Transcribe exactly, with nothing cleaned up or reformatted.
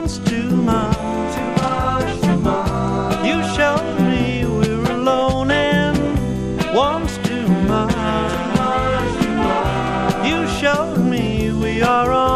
once too much. You showed me we were alone and once too much. You showed me we are on